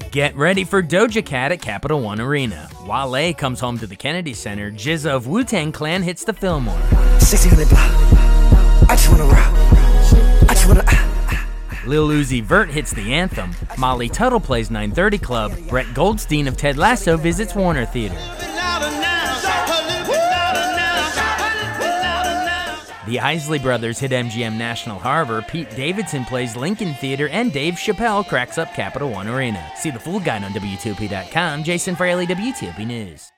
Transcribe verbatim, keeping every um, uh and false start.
Get ready for Doja Cat at Capital One Arena. Wale comes home to the Kennedy Center. G Z A of Wu-Tang Clan hits the Fillmore. sixteen hundred block. I just wanna rock. I just wanna. Ah, ah. Lil Uzi Vert hits the anthem. Molly Tuttle plays nine thirty Club. Brett Goldstein of Ted Lasso visits Warner Theater. The Isley Brothers hit M G M National Harbor. Pete Davidson plays Lincoln Theater, and Dave Chappelle cracks up Capital One Arena. See the full guide on W T O P dot com. Jason Fraley, W T O P News.